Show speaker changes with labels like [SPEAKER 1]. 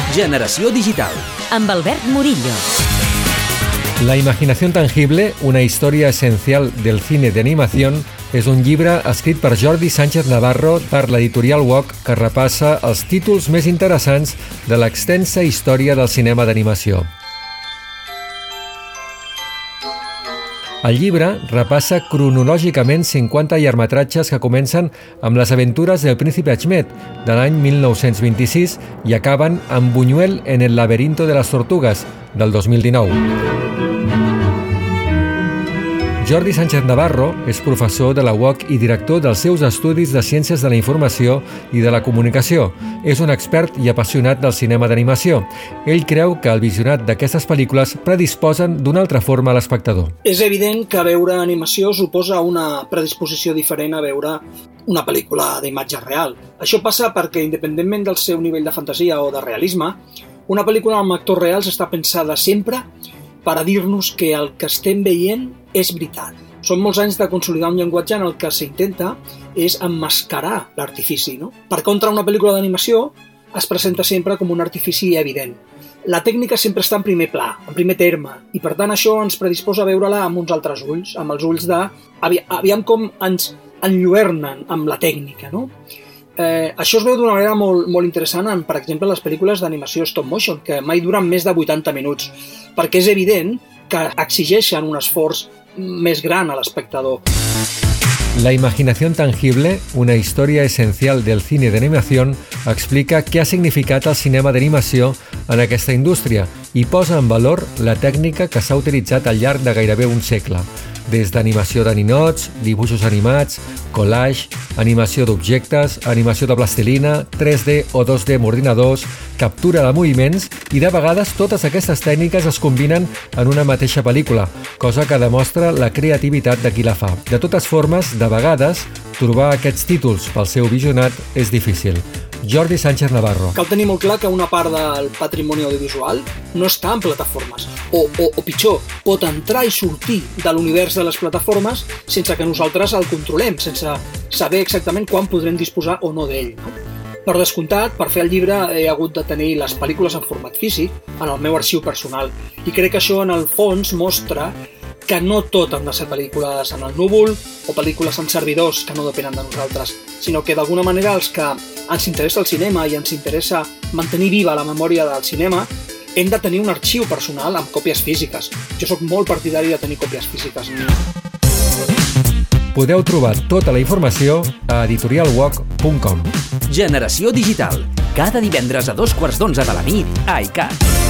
[SPEAKER 1] Generació Digital.
[SPEAKER 2] Amb Albert Murillo.
[SPEAKER 3] La imaginación tangible, una historia esencial del cine de animación, és un llibre escrit per Jordi Sánchez Navarro per l'editorial UOC que repassa els títols més interessants de l'extensa història del cinema d'animació. El llibre repassa cronològicament 50 llargmetratges que comencen amb les aventures del príncipe Achmed de l'any 1926 i acaben amb Buñuel en el laberinto de las tortugas del 2019. Jordi Sánchez Navarro és professor de la UOC i director dels seus estudis de Ciències de la Informació i de la Comunicació. És un expert i apassionat del cinema d'animació. Ell creu que el visionat d'aquestes pel·lícules predisposen d'una altra forma a l'espectador.
[SPEAKER 4] És evident que veure animació suposa una predisposició diferent a veure una pel·lícula d'imatge real. Això passa perquè, independentment del seu nivell de fantasia o de realisme, una pel·lícula amb actors reals està pensada sempre per a dir-nos que el que estem veient és veritat. Són molts anys de consolidar un llenguatge en el que s'intenta és emmascarar l'artifici, no? Per contra, una pel·lícula d'animació es presenta sempre com un artifici evident. La tècnica sempre està en primer pla, en primer terme, i per tant això ens predisposa a veure-la amb uns altres ulls, amb els ulls de... Aviam com ens enlluernen amb la tècnica, no? Això es veu d'una manera molt interessant en, per exemple, les pel·lícules d'animació stop motion, que mai duren més de 80 minuts, perquè és evident que exigeixen un esforç més gran a l'espectador.
[SPEAKER 3] La imaginación tangible, una historia esencial del cine d'animació, explica què ha significat el cinema d'animació en aquesta indústria i posa en valor la tècnica que s'ha utilitzat al llarg de gairebé un segle, des d'animació de ninots, dibuixos animats, collage, animació d'objectes, animació de plastilina, 3D o 2D amb ordinadors, captura de moviments i de vegades totes aquestes tècniques es combinen en una mateixa pel·lícula, cosa que demostra la creativitat de qui la fa. De totes formes, de vegades, trobar aquests títols pel seu visionat és difícil. Jordi Sánchez Navarro.
[SPEAKER 4] Cal tenir molt clar que una part del patrimoni audiovisual no està en plataformes, o pitjor, pot entrar i sortir de l'univers de les plataformes sense que nosaltres el controlem, sense saber exactament quan podrem disposar o no d'ell. Per descomptat, per fer el llibre he hagut de tenir les pel·lícules en format físic en el meu arxiu personal i crec que això en el fons mostra que no tot han de ser pel·lícules en el núvol o pel·lícules en servidors que no depenen de nosaltres, sinó que d'alguna manera els que ens interessa el cinema i ens interessa mantenir viva la memòria del cinema hem de tenir un arxiu personal amb còpies físiques. Jo sóc molt partidari de tenir còpies físiques.
[SPEAKER 3] Podeu trobar tota la informació a editorialwok.com.
[SPEAKER 1] Generació Digital. Cada divendres a 11:15 de la nit a iCat.